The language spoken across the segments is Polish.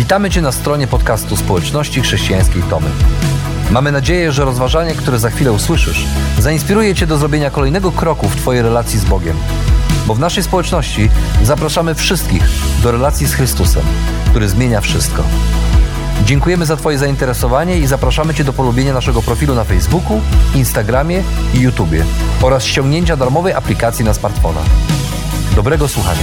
Witamy Cię na stronie podcastu Społeczności Chrześcijańskiej Tomy. Mamy nadzieję, że rozważanie, które za chwilę usłyszysz, zainspiruje Cię do zrobienia kolejnego kroku w Twojej relacji z Bogiem. Bo w naszej społeczności zapraszamy wszystkich do relacji z Chrystusem, który zmienia wszystko. Dziękujemy za Twoje zainteresowanie i zapraszamy Cię do polubienia naszego profilu na Facebooku, Instagramie i YouTubie oraz ściągnięcia darmowej aplikacji na smartfona. Dobrego słuchania.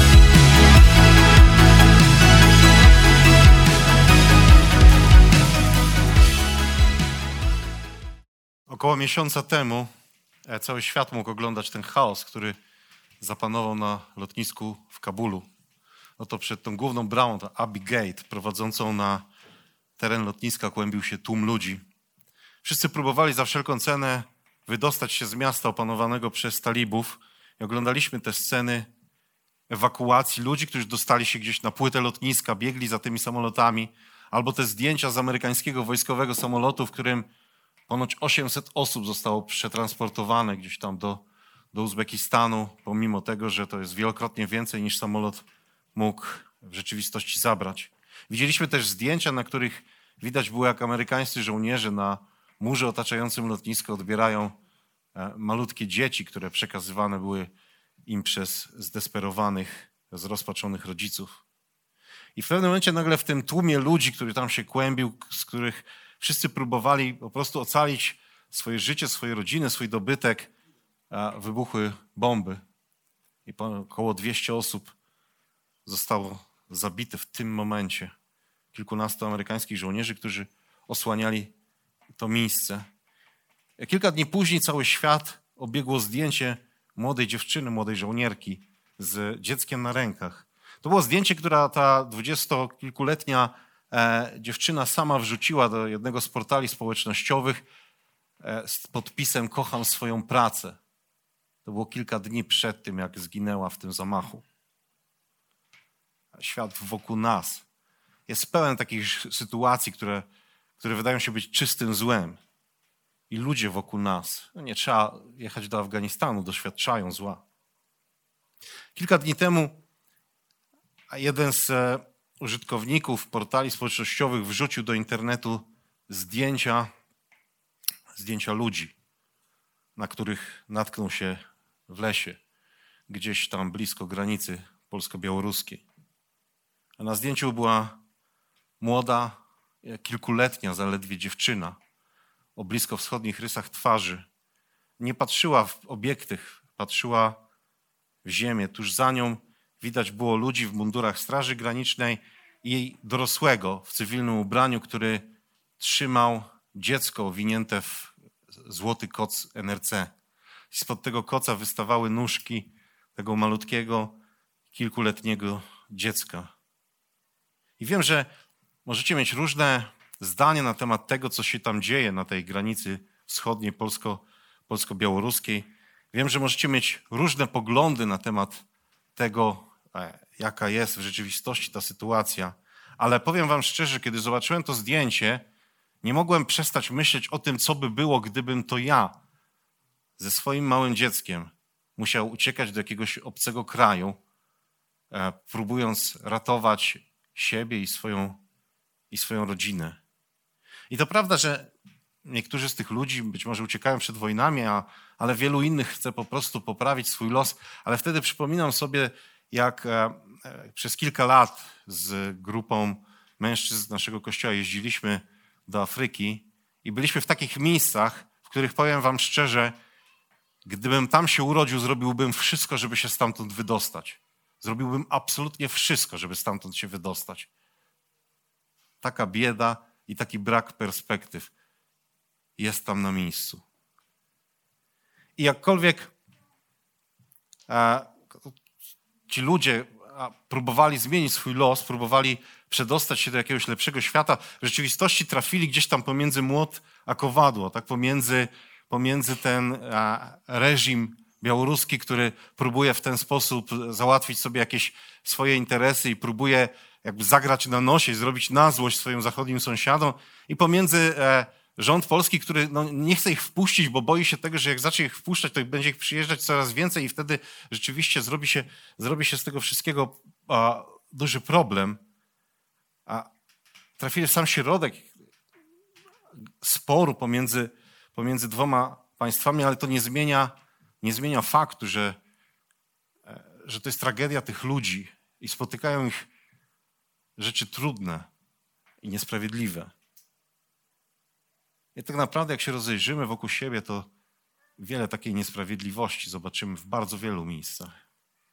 Około miesiąca temu cały świat mógł oglądać ten chaos, który zapanował na lotnisku w Kabulu. Oto przed tą główną bramą, to Abbey Gate, prowadzącą na teren lotniska, kłębił się tłum ludzi. Wszyscy próbowali za wszelką cenę wydostać się z miasta opanowanego przez talibów i oglądaliśmy te sceny ewakuacji ludzi, którzy dostali się gdzieś na płytę lotniska, biegli za tymi samolotami, albo te zdjęcia z amerykańskiego wojskowego samolotu, w którym ponoć 800 osób zostało przetransportowane gdzieś tam do Uzbekistanu, pomimo tego, że to jest wielokrotnie więcej niż samolot mógł w rzeczywistości zabrać. Widzieliśmy też zdjęcia, na których widać było, jak amerykańscy żołnierze na murze otaczającym lotnisko odbierają malutkie dzieci, które przekazywane były im przez zdesperowanych, zrozpaczonych rodziców. I w pewnym momencie nagle w tym tłumie ludzi, który tam się kłębił, z których wszyscy próbowali po prostu ocalić swoje życie, swoje rodziny, swój dobytek, wybuchły bomby. I około 200 osób zostało zabite w tym momencie. Kilkunastu amerykańskich żołnierzy, którzy osłaniali to miejsce. Kilka dni później cały świat obiegło zdjęcie młodej dziewczyny, młodej żołnierki z dzieckiem na rękach. To było zdjęcie, które ta 20-kilkuletnia dziewczyna sama wrzuciła do jednego z portali społecznościowych z podpisem „Kocham swoją pracę”. To było kilka dni przed tym, jak zginęła w tym zamachu. Świat wokół nas jest pełen takich sytuacji, które wydają się być czystym złem. I ludzie wokół nas, nie trzeba jechać do Afganistanu, doświadczają zła. Kilka dni temu jeden z użytkowników portali społecznościowych wrzucił do internetu zdjęcia ludzi, na których natknął się w lesie, gdzieś tam blisko granicy polsko-białoruskiej. A na zdjęciu była młoda, kilkuletnia zaledwie dziewczyna o bliskowschodnich rysach twarzy. Nie patrzyła w obiektyw, patrzyła w ziemię. Tuż za nią widać było ludzi w mundurach Straży Granicznej i jej dorosłego w cywilnym ubraniu, który trzymał dziecko owinięte w złoty koc NRC. Spod tego koca wystawały nóżki tego malutkiego, kilkuletniego dziecka. I wiem, że możecie mieć różne zdania na temat tego, co się tam dzieje na tej granicy wschodniej polsko-białoruskiej. Wiem, że możecie mieć różne poglądy na temat tego, jaka jest w rzeczywistości ta sytuacja. Ale powiem wam szczerze, kiedy zobaczyłem to zdjęcie, nie mogłem przestać myśleć o tym, co by było, gdybym to ja ze swoim małym dzieckiem musiał uciekać do jakiegoś obcego kraju, próbując ratować siebie i swoją rodzinę. I to prawda, że niektórzy z tych ludzi być może uciekają przed wojnami, ale wielu innych chce po prostu poprawić swój los. Ale wtedy przypominam sobie, jak przez kilka lat z grupą mężczyzn z naszego kościoła jeździliśmy do Afryki i byliśmy w takich miejscach, w których, powiem wam szczerze, gdybym tam się urodził, zrobiłbym wszystko, żeby się stamtąd wydostać. Zrobiłbym absolutnie wszystko, żeby stamtąd się wydostać. Taka bieda i taki brak perspektyw jest tam na miejscu. I jakkolwiek ci ludzie próbowali zmienić swój los, próbowali przedostać się do jakiegoś lepszego świata, w rzeczywistości trafili gdzieś tam pomiędzy młot a kowadło, tak? Pomiędzy ten reżim białoruski, który próbuje w ten sposób załatwić sobie jakieś swoje interesy i próbuje jakby zagrać na nosie i zrobić na złość swoim zachodnim sąsiadom, i pomiędzy rząd polski, który nie chce ich wpuścić, bo boi się tego, że jak zacznie ich wpuszczać, to będzie ich przyjeżdżać coraz więcej i wtedy rzeczywiście zrobi się z tego wszystkiego duży problem. trafili w sam środek sporu pomiędzy dwoma państwami, ale to nie zmienia faktu, że to jest tragedia tych ludzi i spotykają ich rzeczy trudne i niesprawiedliwe. I tak naprawdę, jak się rozejrzymy wokół siebie, to wiele takiej niesprawiedliwości zobaczymy w bardzo wielu miejscach.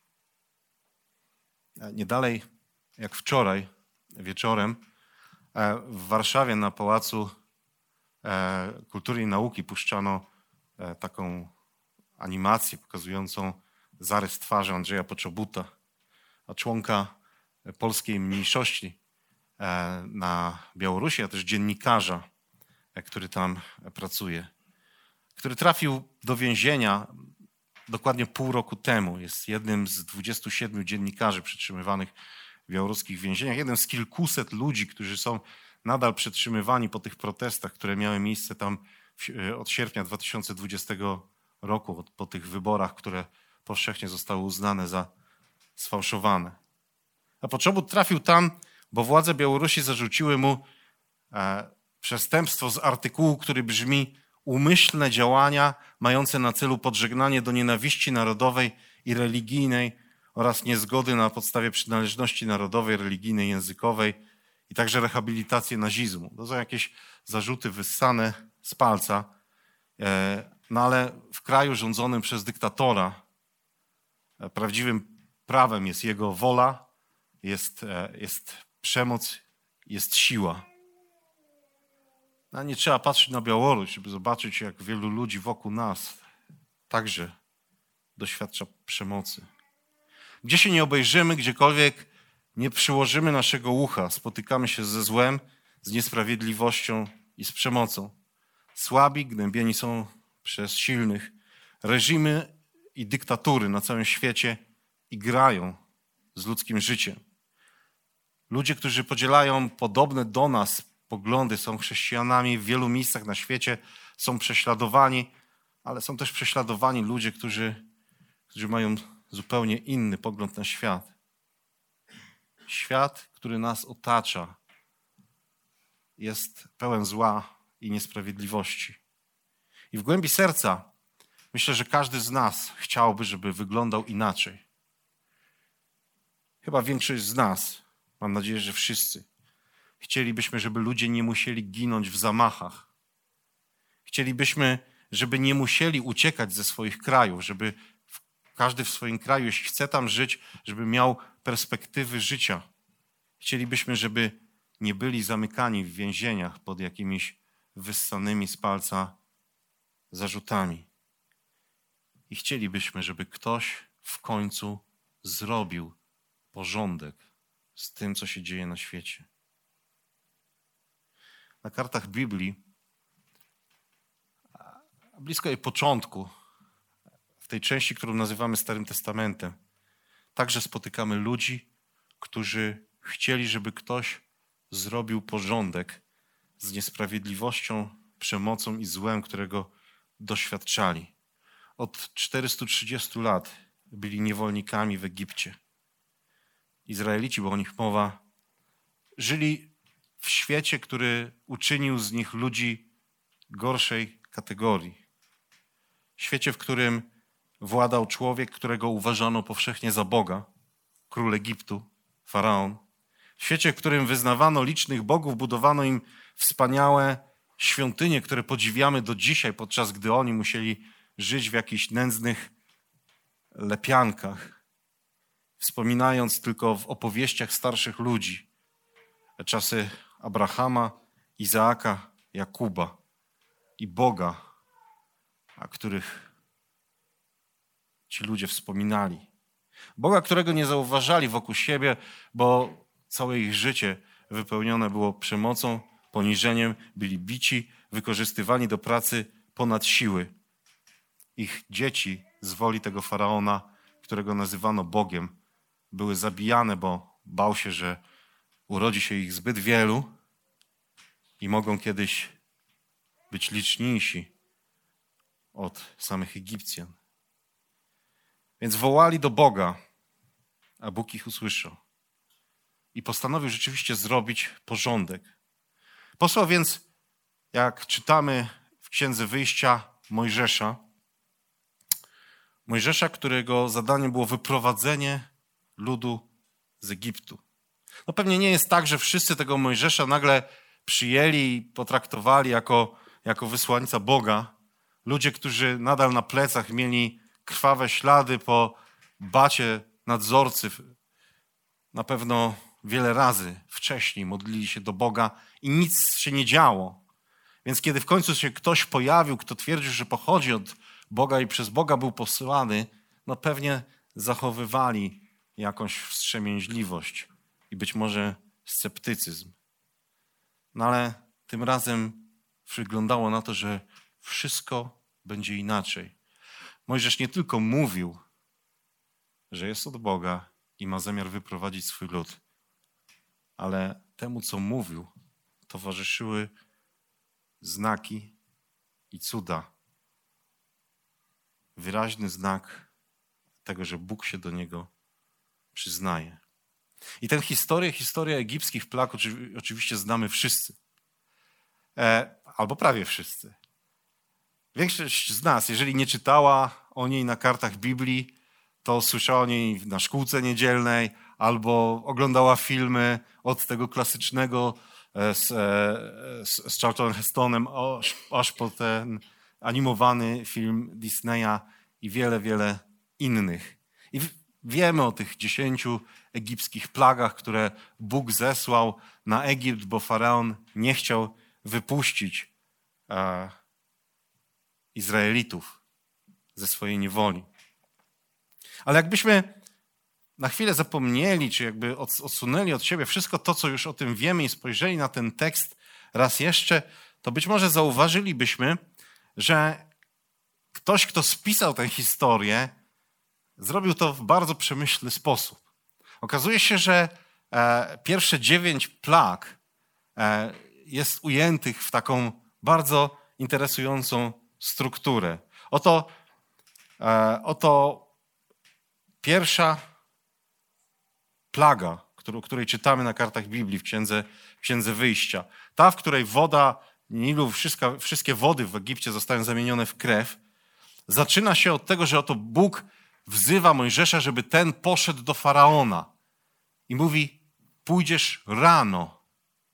Nie dalej jak wczoraj wieczorem w Warszawie na Pałacu Kultury i Nauki puszczano taką animację pokazującą zarys twarzy Andrzeja Poczobuta, a członka polskiej mniejszości na Białorusi, a też dziennikarza, który tam pracuje, który trafił do więzienia dokładnie pół roku temu. Jest jednym z 27 dziennikarzy przetrzymywanych w białoruskich więzieniach, jeden z kilkuset ludzi, którzy są nadal przetrzymywani po tych protestach, które miały miejsce tam od sierpnia 2020 roku, po tych wyborach, które powszechnie zostały uznane za sfałszowane. A Poczobut trafił tam, bo władze Białorusi zarzuciły mu przestępstwo z artykułu, który brzmi: umyślne działania mające na celu podżegnanie do nienawiści narodowej i religijnej oraz niezgody na podstawie przynależności narodowej, religijnej, językowej i także rehabilitację nazizmu. To są jakieś zarzuty wyssane z palca, no ale w kraju rządzonym przez dyktatora prawdziwym prawem jest jego wola, jest przemoc, jest siła. No, nie trzeba patrzeć na Białoruś, żeby zobaczyć, jak wielu ludzi wokół nas także doświadcza przemocy. Gdzie się nie obejrzymy, gdziekolwiek nie przyłożymy naszego ucha, spotykamy się ze złem, z niesprawiedliwością i z przemocą. Słabi gnębieni są przez silnych. Reżimy i dyktatury na całym świecie igrają z ludzkim życiem. Ludzie, którzy podzielają podobne do nas poglądy, są chrześcijanami w wielu miejscach na świecie, są prześladowani, ale są też prześladowani ludzie, którzy mają zupełnie inny pogląd na świat. Świat, który nas otacza, jest pełen zła i niesprawiedliwości. I w głębi serca myślę, że każdy z nas chciałby, żeby wyglądał inaczej. Chyba większość z nas, mam nadzieję, że wszyscy, chcielibyśmy, żeby ludzie nie musieli ginąć w zamachach. Chcielibyśmy, żeby nie musieli uciekać ze swoich krajów, żeby każdy w swoim kraju, jeśli chce tam żyć, żeby miał perspektywy życia. Chcielibyśmy, żeby nie byli zamykani w więzieniach pod jakimiś wyssanymi z palca zarzutami. I chcielibyśmy, żeby ktoś w końcu zrobił porządek z tym, co się dzieje na świecie. Na kartach Biblii, blisko jej początku, w tej części, którą nazywamy Starym Testamentem, także spotykamy ludzi, którzy chcieli, żeby ktoś zrobił porządek z niesprawiedliwością, przemocą i złem, którego doświadczali. Od 430 lat byli niewolnikami w Egipcie. Izraelici, bo o nich mowa, żyli w świecie, który uczynił z nich ludzi gorszej kategorii. W świecie, w którym władał człowiek, którego uważano powszechnie za Boga, król Egiptu, faraon. W świecie, w którym wyznawano licznych bogów, budowano im wspaniałe świątynie, które podziwiamy do dzisiaj, podczas gdy oni musieli żyć w jakichś nędznych lepiankach, wspominając tylko w opowieściach starszych ludzi czasy Abrahama, Izaaka, Jakuba i Boga, a których ci ludzie wspominali. Boga, którego nie zauważali wokół siebie, bo całe ich życie wypełnione było przemocą, poniżeniem, byli bici, wykorzystywani do pracy ponad siły. Ich dzieci z woli tego faraona, którego nazywano Bogiem, były zabijane, bo bał się, że urodzi się ich zbyt wielu i mogą kiedyś być liczniejsi od samych Egipcjan. Więc wołali do Boga, a Bóg ich usłyszał. I postanowił rzeczywiście zrobić porządek Posłał więc, jak czytamy w Księdze Wyjścia, Mojżesza, którego zadaniem było wyprowadzenie ludu z Egiptu. No pewnie nie jest tak, że wszyscy tego Mojżesza nagle przyjęli i potraktowali jako wysłańca Boga. Ludzie, którzy nadal na plecach mieli krwawe ślady po bacie nadzorcy, na pewno wiele razy wcześniej modlili się do Boga i nic się nie działo. Więc kiedy w końcu się ktoś pojawił, kto twierdził, że pochodzi od Boga i przez Boga był posłany, no pewnie zachowywali jakąś wstrzemięźliwość i być może sceptycyzm. No ale tym razem wyglądało na to, że wszystko będzie inaczej. Mojżesz nie tylko mówił, że jest od Boga i ma zamiar wyprowadzić swój lud, ale temu, co mówił, towarzyszyły znaki i cuda. Wyraźny znak tego, że Bóg się do niego przyznaje. I tę historię egipskich plag oczywiście znamy wszyscy. Albo prawie wszyscy. Większość z nas, jeżeli nie czytała o niej na kartach Biblii, to słyszała o niej na szkółce niedzielnej albo oglądała filmy od tego klasycznego z Charltonem Hestonem aż po ten animowany film Disneya i wiele, wiele innych. I wiemy o tych 10 egipskich plagach, które Bóg zesłał na Egipt, bo Faraon nie chciał wypuścić Izraelitów ze swojej niewoli. Ale jakbyśmy na chwilę zapomnieli, czy jakby odsunęli od siebie wszystko to, co już o tym wiemy i spojrzeli na ten tekst raz jeszcze, to być może zauważylibyśmy, że ktoś, kto spisał tę historię, zrobił to w bardzo przemyślny sposób. Okazuje się, że pierwsze 9 plag jest ujętych w taką bardzo interesującą strukturę. Oto pierwsza plaga, której czytamy na kartach Biblii w Księdze Wyjścia. Ta, w której woda Nilu, wszystkie wody w Egipcie zostają zamienione w krew, zaczyna się od tego, że oto Bóg wzywa Mojżesza, żeby ten poszedł do Faraona. I mówi, pójdziesz rano,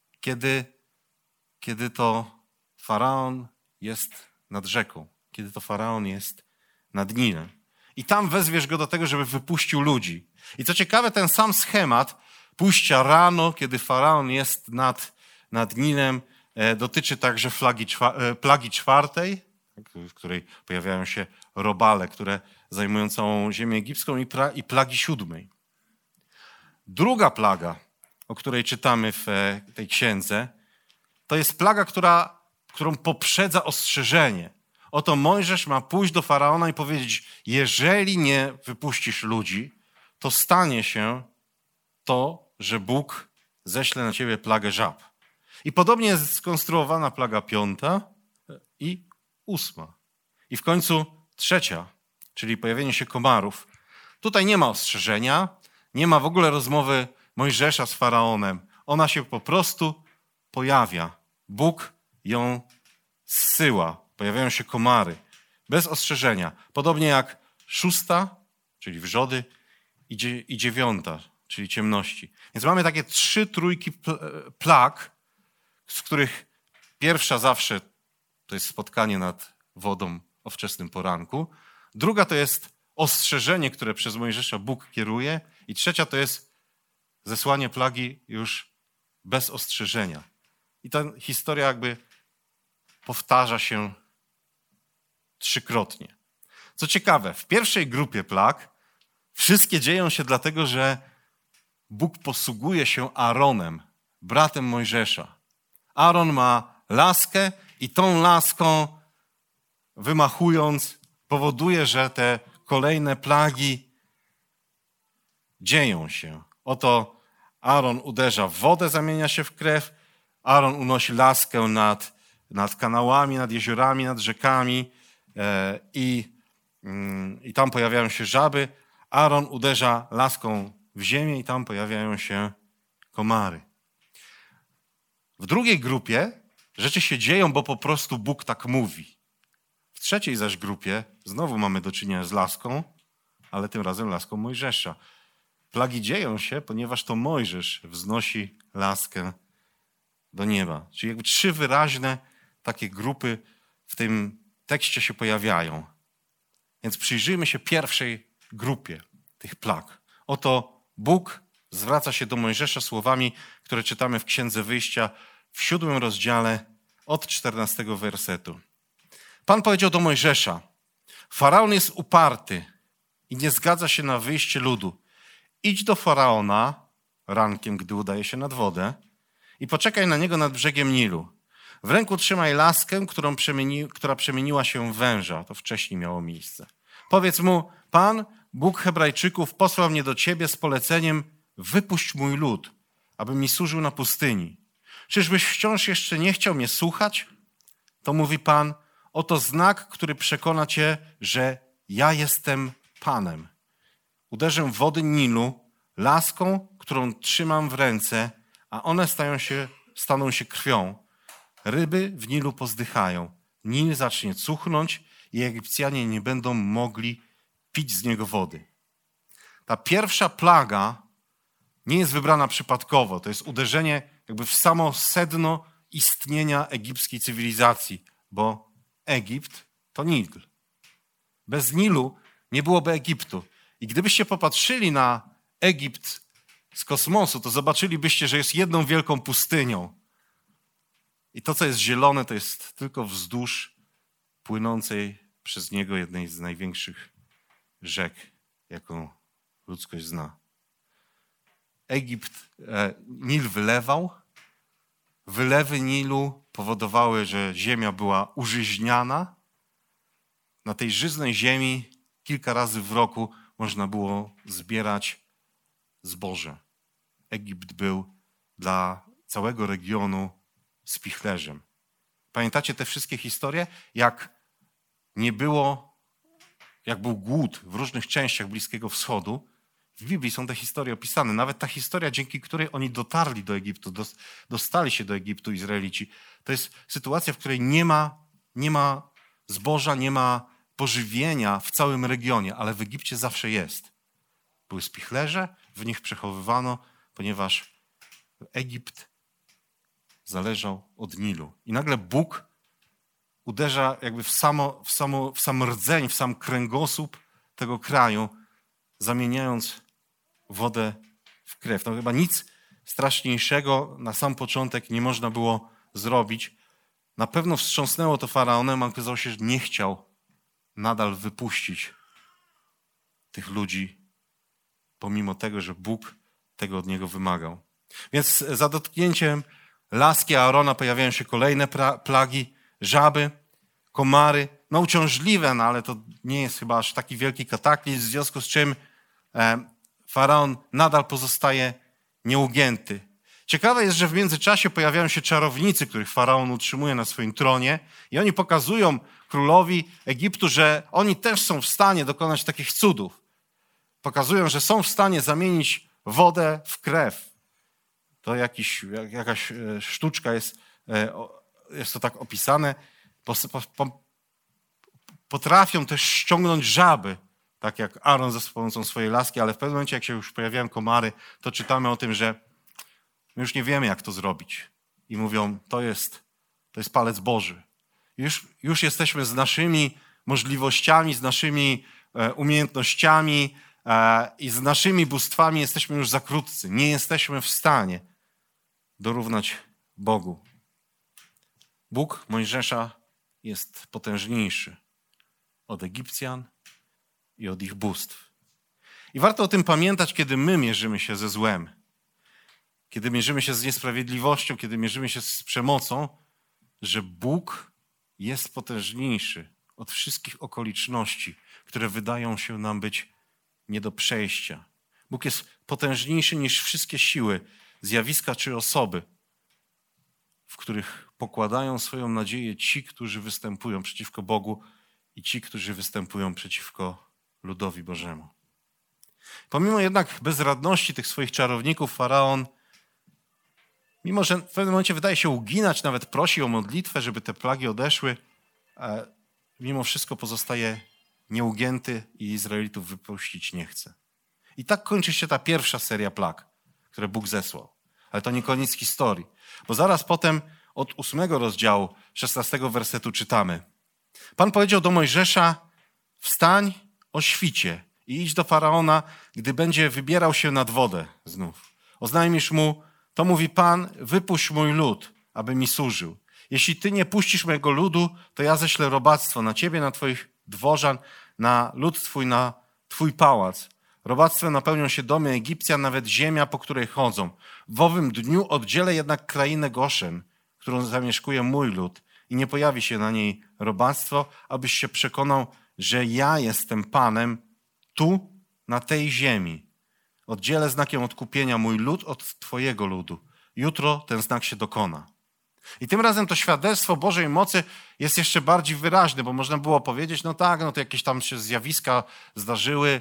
kiedy to Faraon jest nad rzeką, kiedy to Faraon jest nad Nilem. I tam wezwiesz go do tego, żeby wypuścił ludzi. I co ciekawe, ten sam schemat pójścia rano, kiedy Faraon jest nad Nilem, dotyczy także plagi 4, w której pojawiają się robale, które zajmują całą ziemię egipską, i plagi 7. Druga plaga, o której czytamy w tej księdze, to jest plaga, którą poprzedza ostrzeżenie. Oto Mojżesz ma pójść do Faraona i powiedzieć, jeżeli nie wypuścisz ludzi, to stanie się to, że Bóg ześle na ciebie plagę żab. I podobnie jest skonstruowana plaga 5 i 8. I w końcu 3, czyli pojawienie się komarów. Tutaj nie ma ostrzeżenia, nie ma w ogóle rozmowy Mojżesza z Faraonem. Ona się po prostu pojawia. Bóg ją zsyła. Pojawiają się komary. Bez ostrzeżenia. Podobnie jak 6, czyli wrzody, i 9, czyli ciemności. Więc mamy takie 3 trójki plag, z których pierwsza zawsze to jest spotkanie nad wodą o wczesnym poranku. Druga to jest ostrzeżenie, które przez Mojżesza Bóg kieruje. I 3 to jest zesłanie plagi już bez ostrzeżenia. I ta historia jakby powtarza się 3-krotnie. Co ciekawe, w pierwszej grupie plag wszystkie dzieją się dlatego, że Bóg posługuje się Aaronem, bratem Mojżesza. Aaron ma laskę i tą laską wymachując powoduje, że te kolejne plagi dzieją się. Oto Aaron uderza w wodę, zamienia się w krew. Aaron unosi laskę nad kanałami, nad jeziorami, nad rzekami i tam pojawiają się żaby. Aaron uderza laską w ziemię i tam pojawiają się komary. W drugiej grupie rzeczy się dzieją, bo po prostu Bóg tak mówi. W trzeciej zaś grupie znowu mamy do czynienia z laską, ale tym razem laską Mojżesza. Plagi dzieją się, ponieważ to Mojżesz wznosi laskę do nieba. Czyli jakby 3 wyraźne takie grupy w tym tekście się pojawiają. Więc przyjrzyjmy się pierwszej grupie tych plag. Oto Bóg zwraca się do Mojżesza słowami, które czytamy w Księdze Wyjścia w 7 rozdziale od 14 wersetu. Pan powiedział do Mojżesza: Faraon jest uparty i nie zgadza się na wyjście ludu. Idź do Faraona rankiem, gdy udaje się nad wodę i poczekaj na niego nad brzegiem Nilu. W ręku trzymaj laskę, która przemieniła się w węża. To wcześniej miało miejsce. Powiedz mu: Pan, Bóg Hebrajczyków, posłał mnie do ciebie z poleceniem: wypuść mój lud, aby mi służył na pustyni. Czyżbyś wciąż jeszcze nie chciał mnie słuchać? To mówi Pan: oto znak, który przekona cię, że ja jestem Panem. Uderzę w wody Nilu laską, którą trzymam w ręce, a one staną się krwią. Ryby w Nilu pozdychają. Nil zacznie cuchnąć i Egipcjanie nie będą mogli pić z niego wody. Ta pierwsza plaga nie jest wybrana przypadkowo. To jest uderzenie jakby w samo sedno istnienia egipskiej cywilizacji, bo Egipt to Nil. Bez Nilu nie byłoby Egiptu. I gdybyście popatrzyli na Egipt z kosmosu, to zobaczylibyście, że jest jedną wielką pustynią. I to, co jest zielone, to jest tylko wzdłuż płynącej przez niego jednej z największych rzek, jaką ludzkość zna. Nil wylewał. Wylewy Nilu powodowały, że ziemia była użyźniana. Na tej żyznej ziemi kilka razy w roku można było zbierać zboże. Egipt był dla całego regionu spichlerzem. Pamiętacie te wszystkie historie? Jak był głód w różnych częściach Bliskiego Wschodu, w Biblii są te historie opisane. Nawet ta historia, dzięki której oni dotarli do Egiptu, dostali się do Egiptu Izraelici, to jest sytuacja, w której nie ma zboża, nie ma pożywienia w całym regionie, ale w Egipcie zawsze jest. Były spichlerze, w nich przechowywano, ponieważ Egipt zależał od Nilu. I nagle Bóg uderza jakby w sam rdzeń, w sam kręgosłup tego kraju, zamieniając wodę w krew. No chyba nic straszniejszego na sam początek nie można było zrobić. Na pewno wstrząsnęło to Faraonem, a okazało się, że nie chciał nadal wypuścić tych ludzi, pomimo tego, że Bóg tego od niego wymagał. Więc za dotknięciem laski Aarona pojawiają się kolejne plagi, żaby, komary, no uciążliwe, no ale to nie jest chyba aż taki wielki kataklizm, w związku z czym Faraon nadal pozostaje nieugięty. Ciekawe jest, że w międzyczasie pojawiają się czarownicy, których Faraon utrzymuje na swoim tronie i oni pokazują królowi Egiptu, że oni też są w stanie dokonać takich cudów. Pokazują, że są w stanie zamienić wodę w krew. To jakaś sztuczka jest to tak opisane. Potrafią też ściągnąć żaby, tak jak Aaron za pomocą swojej laski, ale w pewnym momencie, jak się już pojawiają komary, to czytamy o tym, że my już nie wiemy, jak to zrobić. I mówią, to jest palec Boży. Już jesteśmy z naszymi możliwościami, z naszymi umiejętnościami i z naszymi bóstwami jesteśmy już za krótcy. Nie jesteśmy w stanie dorównać Bogu. Bóg Mojżesza jest potężniejszy od Egipcjan i od ich bóstw. I warto o tym pamiętać, kiedy my mierzymy się ze złem. Kiedy mierzymy się z niesprawiedliwością, kiedy mierzymy się z przemocą, że Bóg jest potężniejszy od wszystkich okoliczności, które wydają się nam być nie do przejścia. Bóg jest potężniejszy niż wszystkie siły, zjawiska czy osoby, w których pokładają swoją nadzieję ci, którzy występują przeciwko Bogu i ci, którzy występują przeciwko ludowi Bożemu. Pomimo jednak bezradności tych swoich czarowników, Faraon mimo że w pewnym momencie wydaje się uginać, nawet prosi o modlitwę, żeby te plagi odeszły, mimo wszystko pozostaje nieugięty i Izraelitów wypuścić nie chce. I tak kończy się ta pierwsza seria plag, które Bóg zesłał. Ale to nie koniec historii, bo zaraz potem od 8 rozdziału, 16 wersetu czytamy. Pan powiedział do Mojżesza, wstań o świcie i idź do Faraona, gdy będzie wybierał się nad wodę znów. Oznajmisz mu, to mówi Pan, wypuść mój lud, aby mi służył. Jeśli ty nie puścisz mojego ludu, to ja ześlę robactwo na ciebie, na twoich dworzan, na lud twój, na twój pałac. Robactwem napełnią się domy Egipcjan, nawet ziemia, po której chodzą. W owym dniu oddzielę jednak krainę Goszen, którą zamieszkuje mój lud i nie pojawi się na niej robactwo, abyś się przekonał, że ja jestem Panem tu, na tej ziemi. Oddzielę znakiem odkupienia mój lud od twojego ludu. Jutro ten znak się dokona. I tym razem to świadectwo Bożej mocy jest jeszcze bardziej wyraźne, bo można było powiedzieć, no tak, no to jakieś tam się zjawiska zdarzyły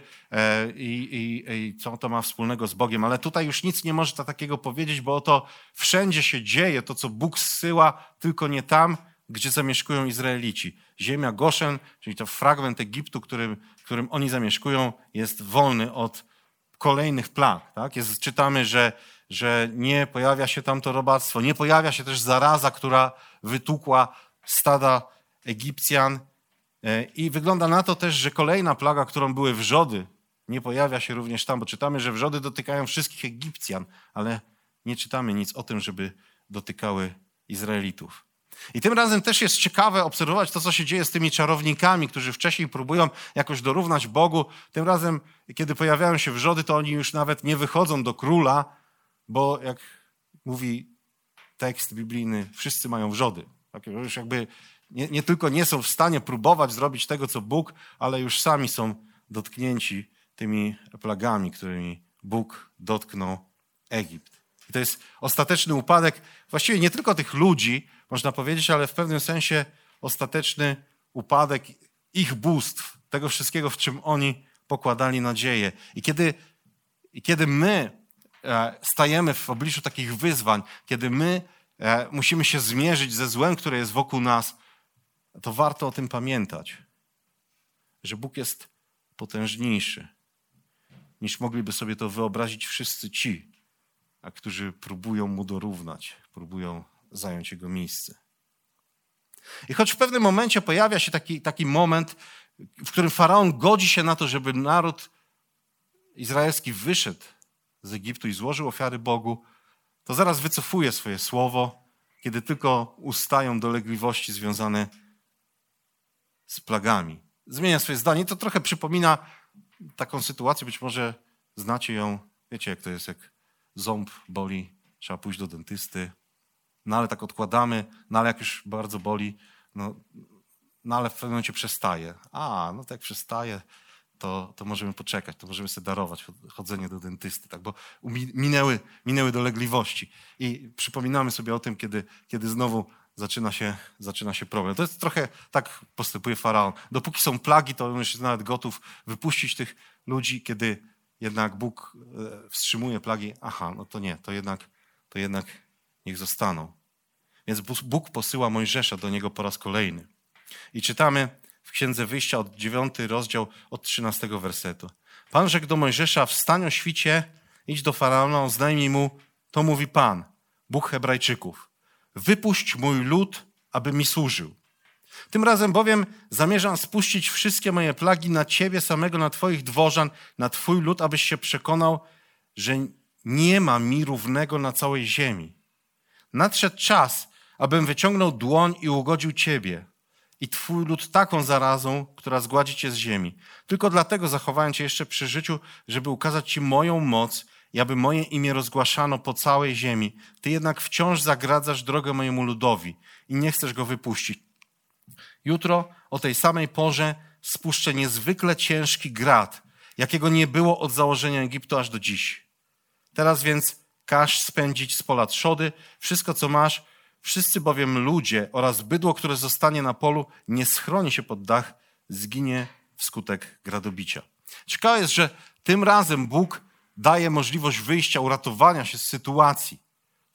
i co to ma wspólnego z Bogiem, ale tutaj już nic nie można takiego powiedzieć, bo oto wszędzie się dzieje to, co Bóg zsyła, tylko nie tam, gdzie zamieszkują Izraelici. Ziemia Goszen, czyli to fragment Egiptu, którym oni zamieszkują, jest wolny od kolejnych plag. Tak? Czytamy, że nie pojawia się tam to robactwo, nie pojawia się też zaraza, która wytukła stada Egipcjan i wygląda na to też, że kolejna plaga, którą były wrzody, nie pojawia się również tam, bo czytamy, że wrzody dotykają wszystkich Egipcjan, ale nie czytamy nic o tym, żeby dotykały Izraelitów. I tym razem też jest ciekawe obserwować to, co się dzieje z tymi czarownikami, którzy wcześniej próbują jakoś dorównać Bogu. Tym razem, kiedy pojawiają się wrzody, to oni już nawet nie wychodzą do króla, bo jak mówi tekst biblijny, wszyscy mają wrzody. Tak, już jakby nie tylko nie są w stanie próbować zrobić tego, co Bóg, ale już sami są dotknięci tymi plagami, którymi Bóg dotknął Egipt. I to jest ostateczny upadek właściwie nie tylko tych ludzi, można powiedzieć, ale w pewnym sensie ostateczny upadek ich bóstw, tego wszystkiego, w czym oni pokładali nadzieję. I kiedy my stajemy w obliczu takich wyzwań, kiedy my musimy się zmierzyć ze złem, które jest wokół nas, to warto o tym pamiętać, że Bóg jest potężniejszy, niż mogliby sobie to wyobrazić wszyscy ci, którzy próbują Mu dorównać, próbują zająć Jego miejsce. I choć w pewnym momencie pojawia się taki moment, w którym Faraon godzi się na to, żeby naród izraelski wyszedł z Egiptu i złożył ofiary Bogu, to zaraz wycofuje swoje słowo, kiedy tylko ustają dolegliwości związane z plagami. Zmienia swoje zdanie. To trochę przypomina taką sytuację, być może znacie ją, wiecie jak to jest, jak ząb boli, trzeba pójść do dentysty, no ale tak odkładamy, no ale jak już bardzo boli, no ale w pewnym momencie przestaje. No tak przestaje, to możemy poczekać, to możemy sobie darować chodzenie do dentysty, tak, bo minęły dolegliwości. I przypominamy sobie o tym, kiedy znowu zaczyna się problem. To jest trochę, tak postępuje Faraon. Dopóki są plagi, to on jest nawet gotów wypuścić tych ludzi, kiedy jednak Bóg wstrzymuje plagi. No to nie, to jednak niech zostaną. Więc Bóg posyła Mojżesza do niego po raz kolejny. I czytamy w Księdze Wyjścia od 9 rozdział od 13 wersetu. Pan rzekł do Mojżesza, wstań o świcie, idź do Faraona, oznajmij mu, to mówi Pan, Bóg Hebrajczyków. Wypuść mój lud, aby mi służył. Tym razem bowiem zamierzam spuścić wszystkie moje plagi na ciebie samego, na twoich dworzan, na twój lud, abyś się przekonał, że nie ma mi równego na całej ziemi. Nadszedł czas, abym wyciągnął dłoń i ugodził ciebie i twój lud taką zarazą, która zgładzi cię z ziemi. Tylko dlatego zachowałem cię jeszcze przy życiu, żeby ukazać ci moją moc i aby moje imię rozgłaszano po całej ziemi. Ty jednak wciąż zagradzasz drogę mojemu ludowi i nie chcesz go wypuścić. Jutro o tej samej porze spuszczę niezwykle ciężki grad, jakiego nie było od założenia Egiptu aż do dziś. Teraz więc każ spędzić z pola trzody wszystko, co masz, wszyscy bowiem ludzie oraz bydło, które zostanie na polu, nie schroni się pod dach, zginie wskutek gradobicia. Ciekawe jest, że tym razem Bóg daje możliwość wyjścia, uratowania się z sytuacji.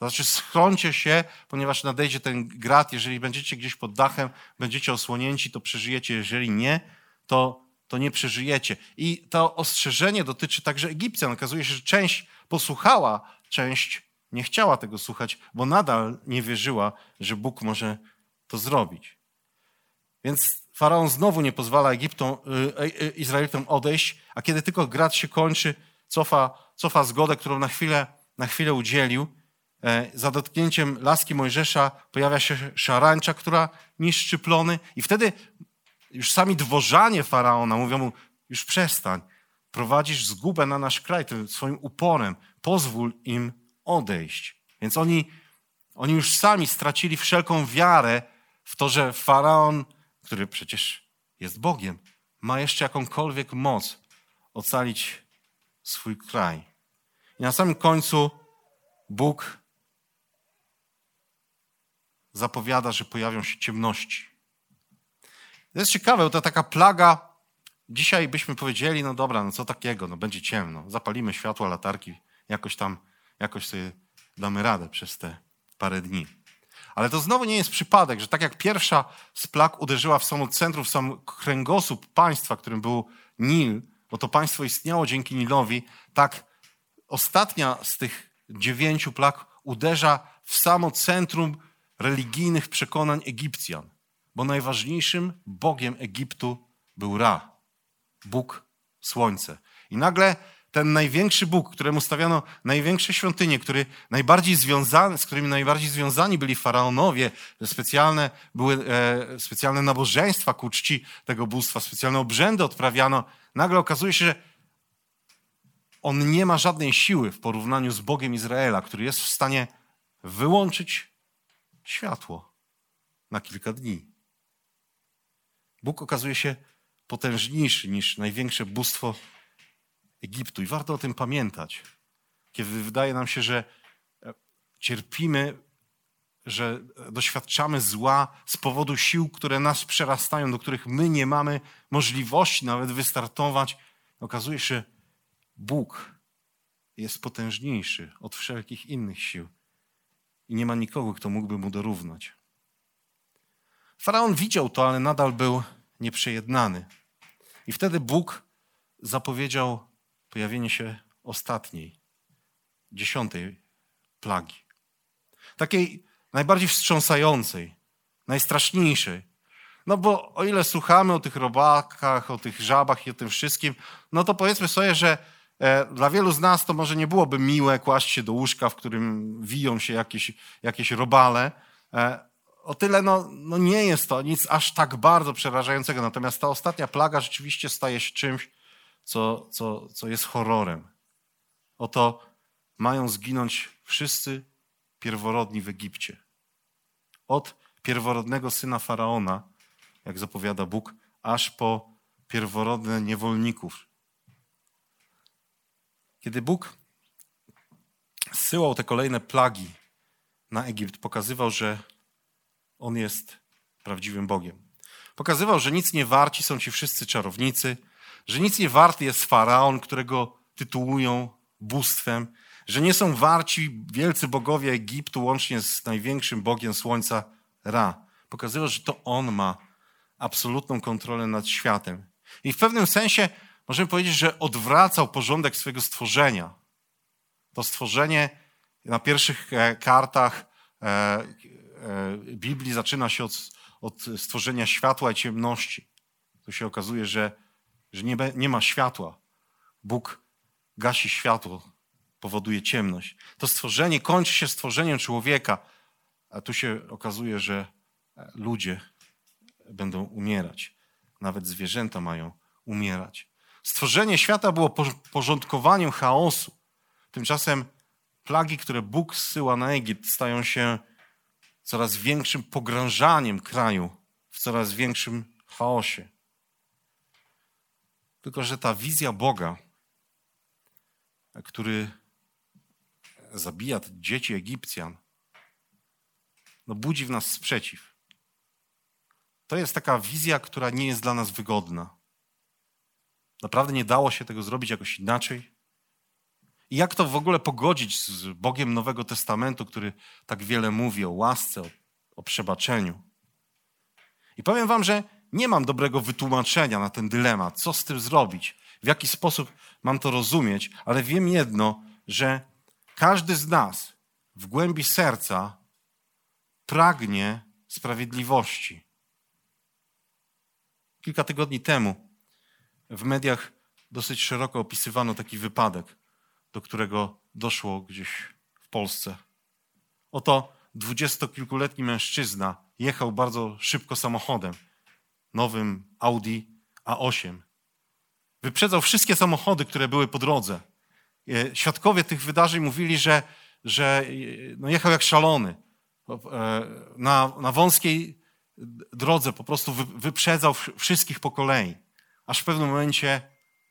To znaczy schrońcie się, ponieważ nadejdzie ten grat. Jeżeli będziecie gdzieś pod dachem, będziecie osłonięci, to przeżyjecie. Jeżeli nie, to nie przeżyjecie. I to ostrzeżenie dotyczy także Egipcjan. Okazuje się, że część posłuchała, część nie chciała tego słuchać, bo nadal nie wierzyła, że Bóg może to zrobić. Więc Faraon znowu nie pozwala Izraelitom odejść, a kiedy tylko grat się kończy, cofa zgodę, którą na chwilę udzielił. Za dotknięciem laski Mojżesza pojawia się szarańcza, która niszczy plony i wtedy już sami dworzanie Faraona mówią mu, już przestań, prowadzisz zgubę na nasz kraj tym swoim uporem, pozwól im odejść. Więc oni już sami stracili wszelką wiarę w to, że Faraon, który przecież jest Bogiem, ma jeszcze jakąkolwiek moc ocalić swój kraj. I na samym końcu Bóg zapowiada, że pojawią się ciemności. To jest ciekawe, bo to taka plaga, dzisiaj byśmy powiedzieli, no dobra, no co takiego, no będzie ciemno, zapalimy światła, latarki, jakoś sobie damy radę przez te parę dni. Ale to znowu nie jest przypadek, że tak jak pierwsza z plag uderzyła w samo centrum, w sam kręgosłup państwa, którym był Nil, bo to państwo istniało dzięki Nilowi, tak ostatnia z tych 9 plag uderza w samo centrum religijnych przekonań Egipcjan, bo najważniejszym bogiem Egiptu był Ra, Bóg Słońce. I nagle ten największy Bóg, któremu stawiano największe świątynie, z którymi najbardziej związani byli faraonowie, były specjalne nabożeństwa ku czci tego bóstwa, specjalne obrzędy odprawiano, nagle okazuje się, że on nie ma żadnej siły w porównaniu z Bogiem Izraela, który jest w stanie wyłączyć światło na kilka dni. Bóg okazuje się potężniejszy niż największe bóstwo Egiptu i warto o tym pamiętać, kiedy wydaje nam się, że cierpimy, że doświadczamy zła z powodu sił, które nas przerastają, do których my nie mamy możliwości nawet wystartować. Okazuje się, że Bóg jest potężniejszy od wszelkich innych sił i nie ma nikogo, kto mógłby mu dorównać. Faraon widział to, ale nadal był nieprzejednany. I wtedy Bóg zapowiedział pojawienie się ostatniej, 10. plagi. Takiej najbardziej wstrząsającej, najstraszniejszej. No bo o ile słuchamy o tych robakach, o tych żabach i o tym wszystkim, no to powiedzmy sobie, że dla wielu z nas to może nie byłoby miłe kłaść się do łóżka, w którym wiją się jakieś robale. O tyle no nie jest to nic aż tak bardzo przerażającego. Natomiast ta ostatnia plaga rzeczywiście staje się czymś, co jest horrorem. Oto mają zginąć wszyscy pierworodni w Egipcie. Od pierworodnego syna Faraona, jak zapowiada Bóg, aż po pierworodne niewolników. Kiedy Bóg zsyłał te kolejne plagi na Egipt, pokazywał, że On jest prawdziwym Bogiem. Pokazywał, że nic nie warci są ci wszyscy czarownicy, że nic nie warty jest Faraon, którego tytułują bóstwem, że nie są warci wielcy bogowie Egiptu, łącznie z największym Bogiem Słońca Ra. Pokazywał, że to On ma absolutną kontrolę nad światem. I w pewnym sensie możemy powiedzieć, że odwracał porządek swojego stworzenia. To stworzenie na pierwszych kartach Biblii zaczyna się od stworzenia światła i ciemności. Tu się okazuje, że nie ma światła. Bóg gasi światło, powoduje ciemność. To stworzenie kończy się stworzeniem człowieka, a tu się okazuje, że ludzie będą umierać. Nawet zwierzęta mają umierać. Stworzenie świata było porządkowaniem chaosu. Tymczasem plagi, które Bóg zsyła na Egipt, stają się coraz większym pogrążaniem kraju w coraz większym chaosie. Tylko że ta wizja Boga, który zabija dzieci Egipcjan, budzi w nas sprzeciw. To jest taka wizja, która nie jest dla nas wygodna. Naprawdę nie dało się tego zrobić jakoś inaczej. I jak to w ogóle pogodzić z Bogiem Nowego Testamentu, który tak wiele mówi o łasce, o przebaczeniu. I powiem wam, że nie mam dobrego wytłumaczenia na ten dylemat, co z tym zrobić, w jaki sposób mam to rozumieć, ale wiem jedno, że każdy z nas w głębi serca pragnie sprawiedliwości. Kilka tygodni temu w mediach dosyć szeroko opisywano taki wypadek, do którego doszło gdzieś w Polsce. Oto 20-kilkuletni mężczyzna jechał bardzo szybko samochodem, nowym Audi A8. Wyprzedzał wszystkie samochody, które były po drodze. Świadkowie tych wydarzeń mówili, że jechał jak szalony. Na wąskiej drodze po prostu wyprzedzał wszystkich po kolei. Aż w pewnym momencie,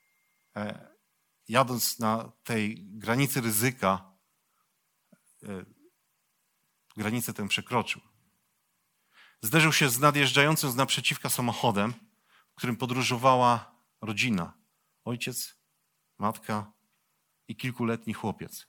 jadąc na tej granicy ryzyka, granicę tę przekroczył. Zderzył się z nadjeżdżającym z naprzeciwka samochodem, w którym podróżowała rodzina. Ojciec, matka i kilkuletni chłopiec.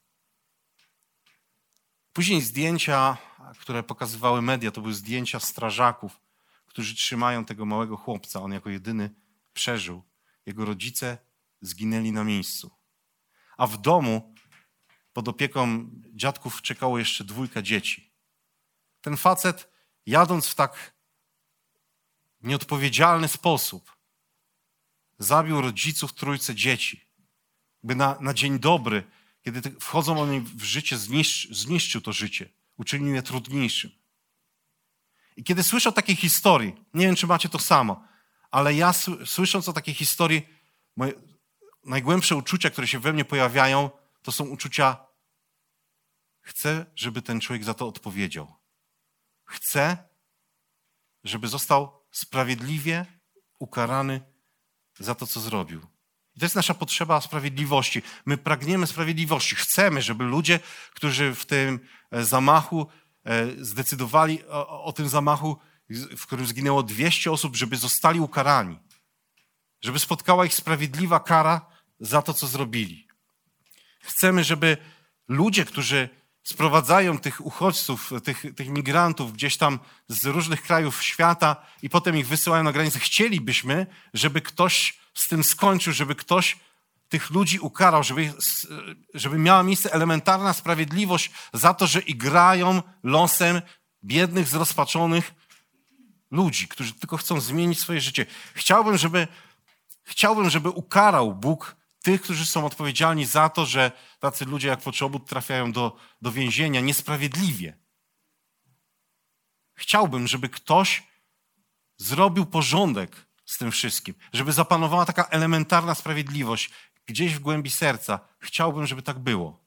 Później zdjęcia, które pokazywały media, to były zdjęcia strażaków, którzy trzymają tego małego chłopca. On jako jedyny przeżył. Jego rodzice zginęli na miejscu. A w domu pod opieką dziadków czekało jeszcze 2 dzieci. Ten facet, jadąc w tak nieodpowiedzialny sposób, zabił rodziców 3 dzieci. By na dzień dobry, kiedy wchodzą oni w życie, zniszczył to życie. Uczynił je trudniejszym. I kiedy słyszę o takiej historii, nie wiem, czy macie to samo, ale ja słysząc o takiej historii, moje najgłębsze uczucia, które się we mnie pojawiają, to są uczucia: chcę, żeby ten człowiek za to odpowiedział. Chcę, żeby został sprawiedliwie ukarany za to, co zrobił. I to jest nasza potrzeba sprawiedliwości. My pragniemy sprawiedliwości. Chcemy, żeby ludzie, którzy w tym zamachu zdecydowali o tym zamachu, w którym zginęło 200 osób, żeby zostali ukarani. Żeby spotkała ich sprawiedliwa kara za to, co zrobili. Chcemy, żeby ludzie, którzy sprowadzają tych uchodźców, tych migrantów gdzieś tam z różnych krajów świata i potem ich wysyłają na granicę, chcielibyśmy, żeby ktoś z tym skończył, żeby ktoś tych ludzi ukarał, żeby miała miejsce elementarna sprawiedliwość za to, że igrają losem biednych, zrozpaczonych ludzi, którzy tylko chcą zmienić swoje życie. Chciałbym, żeby ukarał Bóg tych, którzy są odpowiedzialni za to, że tacy ludzie jak Poczobut trafiają do więzienia niesprawiedliwie. Chciałbym, żeby ktoś zrobił porządek z tym wszystkim, żeby zapanowała taka elementarna sprawiedliwość gdzieś w głębi serca. Chciałbym, żeby tak było.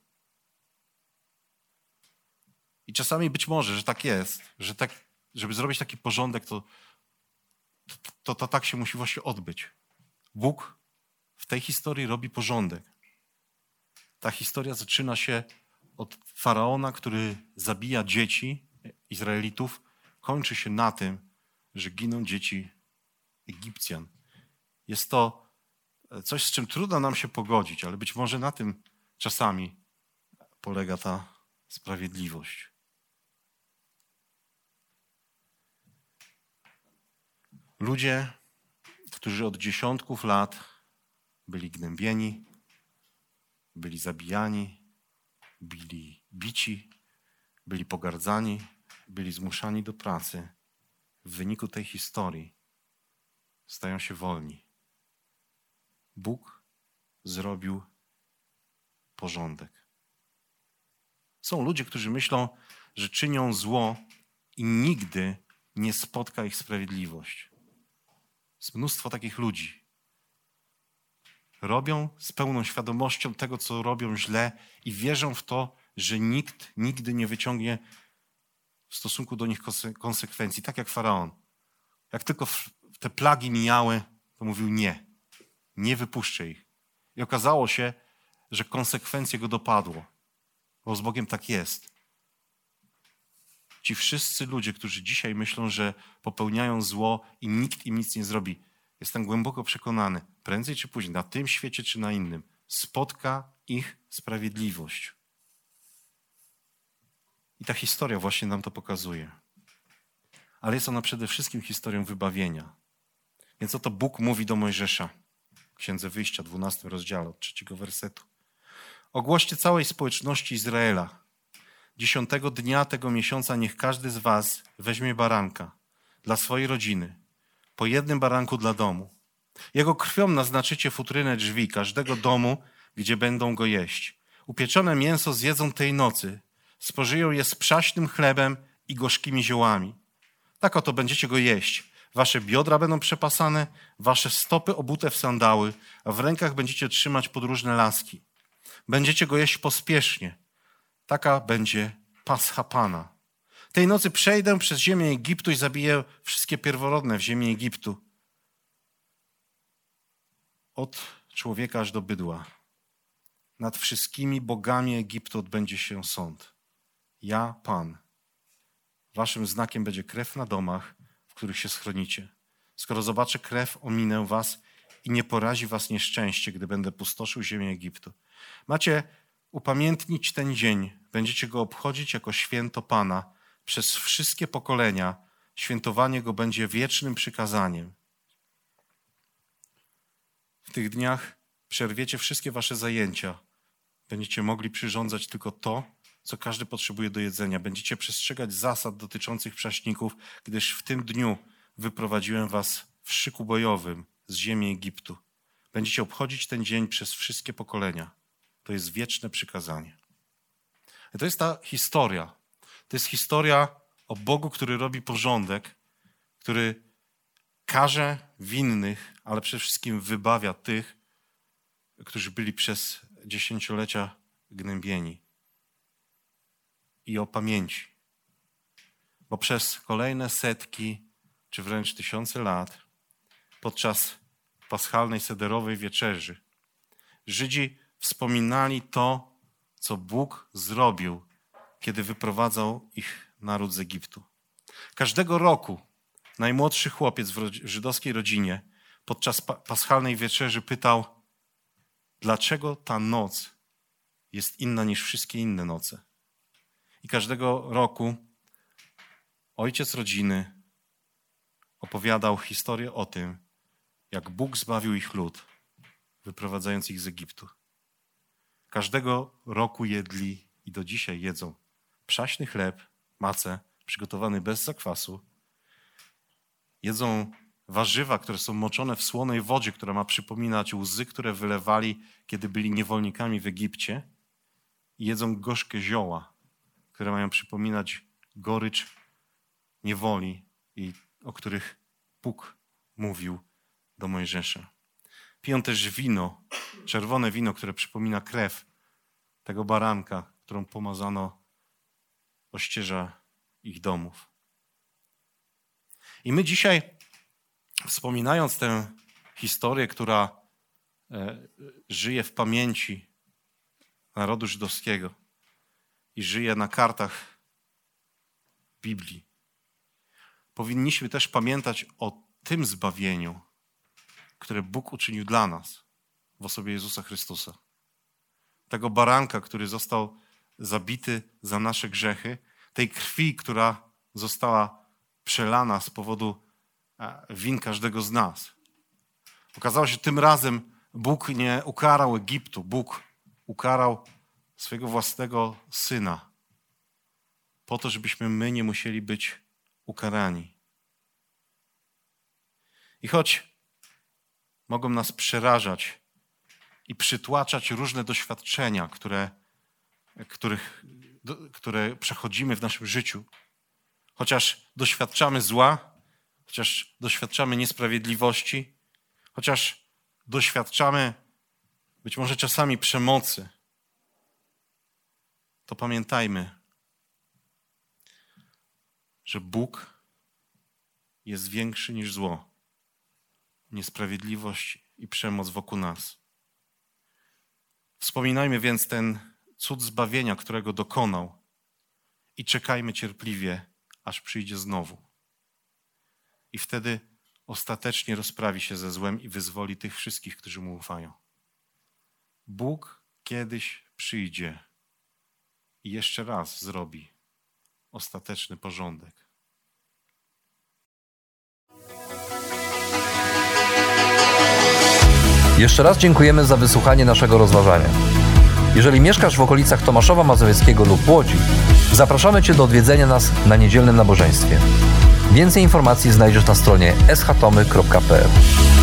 I czasami być może, że tak jest, że tak, żeby zrobić taki porządek, to tak się musi właśnie odbyć. Bóg w tej historii robi porządek. Ta historia zaczyna się od faraona, który zabija dzieci Izraelitów. Kończy się na tym, że giną dzieci Egipcjan. Jest to coś, z czym trudno nam się pogodzić, ale być może na tym czasami polega ta sprawiedliwość. Ludzie, którzy od dziesiątków lat byli gnębieni, byli zabijani, byli bici, byli pogardzani, byli zmuszani do pracy. W wyniku tej historii stają się wolni. Bóg zrobił porządek. Są ludzie, którzy myślą, że czynią zło i nigdy nie spotka ich sprawiedliwość. Jest mnóstwo takich ludzi. Robią z pełną świadomością tego, co robią źle i wierzą w to, że nikt nigdy nie wyciągnie w stosunku do nich konsekwencji. Tak jak faraon. Jak tylko te plagi mijały, to mówił nie wypuszczę ich. I okazało się, że konsekwencje go dopadło. Bo z Bogiem tak jest. Ci wszyscy ludzie, którzy dzisiaj myślą, że popełniają zło i nikt im nic nie zrobi, jestem głęboko przekonany, prędzej czy później, na tym świecie czy na innym, spotka ich sprawiedliwość. I ta historia właśnie nam to pokazuje. Ale jest ona przede wszystkim historią wybawienia. Więc oto Bóg mówi do Mojżesza w Księdze Wyjścia, 12 rozdziale, od 3 wersetu. Ogłoście całej społeczności Izraela. 10 dnia tego miesiąca niech każdy z was weźmie baranka dla swojej rodziny, po jednym baranku dla domu. Jego krwią naznaczycie futrynę drzwi każdego domu, gdzie będą go jeść. Upieczone mięso zjedzą tej nocy, spożyją je z przaśnym chlebem i gorzkimi ziołami. Tak oto będziecie go jeść. Wasze biodra będą przepasane, wasze stopy obute w sandały, a w rękach będziecie trzymać podróżne laski. Będziecie go jeść pospiesznie. Taka będzie Pascha Pana. Tej nocy przejdę przez ziemię Egiptu i zabiję wszystkie pierworodne w ziemi Egiptu. Od człowieka aż do bydła. Nad wszystkimi bogami Egiptu odbędzie się sąd. Ja, Pan. Waszym znakiem będzie krew na domach, w których się schronicie. Skoro zobaczę krew, ominę was i nie porazi was nieszczęście, gdy będę pustoszył ziemię Egiptu. Macie upamiętnić ten dzień. Będziecie go obchodzić jako święto Pana przez wszystkie pokolenia. Świętowanie go będzie wiecznym przykazaniem. W tych dniach przerwiecie wszystkie wasze zajęcia. Będziecie mogli przyrządzać tylko to, co każdy potrzebuje do jedzenia. Będziecie przestrzegać zasad dotyczących prześników, gdyż w tym dniu wyprowadziłem was w szyku bojowym z ziemi Egiptu. Będziecie obchodzić ten dzień przez wszystkie pokolenia. To jest wieczne przykazanie. I to jest ta historia. To jest historia o Bogu, który robi porządek, który karze winnych, ale przede wszystkim wybawia tych, którzy byli przez dziesięciolecia gnębieni. I o pamięci. Bo przez kolejne setki, czy wręcz tysiące lat, podczas paschalnej sederowej wieczerzy, Żydzi wspominali to, co Bóg zrobił, kiedy wyprowadzał ich naród z Egiptu. Każdego roku najmłodszy chłopiec w żydowskiej rodzinie podczas paschalnej wieczerzy pytał, dlaczego ta noc jest inna niż wszystkie inne noce. I każdego roku ojciec rodziny opowiadał historię o tym, jak Bóg zbawił ich lud, wyprowadzając ich z Egiptu. Każdego roku jedli i do dzisiaj jedzą przaśny chleb, macę, przygotowany bez zakwasu. Jedzą warzywa, które są moczone w słonej wodzie, która ma przypominać łzy, które wylewali, kiedy byli niewolnikami w Egipcie. I jedzą gorzkie zioła, które mają przypominać gorycz niewoli, i o których Bóg mówił do Mojżesza. Piją też wino, czerwone wino, które przypomina krew tego baranka, którą pomazano ościeża ich domów. I my dzisiaj, wspominając tę historię, która żyje w pamięci narodu żydowskiego i żyje na kartach Biblii, powinniśmy też pamiętać o tym zbawieniu, które Bóg uczynił dla nas w osobie Jezusa Chrystusa. Tego baranka, który został zabity za nasze grzechy, tej krwi, która została przelana z powodu win każdego z nas. Okazało się, że tym razem Bóg nie ukarał Egiptu, Bóg ukarał swojego własnego Syna po to, żebyśmy my nie musieli być ukarani. I choć mogą nas przerażać i przytłaczać różne doświadczenia, które przechodzimy w naszym życiu, chociaż doświadczamy zła, chociaż doświadczamy niesprawiedliwości, chociaż doświadczamy być może czasami przemocy, to pamiętajmy, że Bóg jest większy niż zło, niesprawiedliwość i przemoc wokół nas. Wspominajmy więc ten cud zbawienia, którego dokonał, i czekajmy cierpliwie, aż przyjdzie znowu. I wtedy ostatecznie rozprawi się ze złem i wyzwoli tych wszystkich, którzy mu ufają. Bóg kiedyś przyjdzie i jeszcze raz zrobi ostateczny porządek. Jeszcze raz dziękujemy za wysłuchanie naszego rozważania. Jeżeli mieszkasz w okolicach Tomaszowa Mazowieckiego lub Łodzi, zapraszamy Cię do odwiedzenia nas na niedzielnym nabożeństwie. Więcej informacji znajdziesz na stronie schtomy.pl.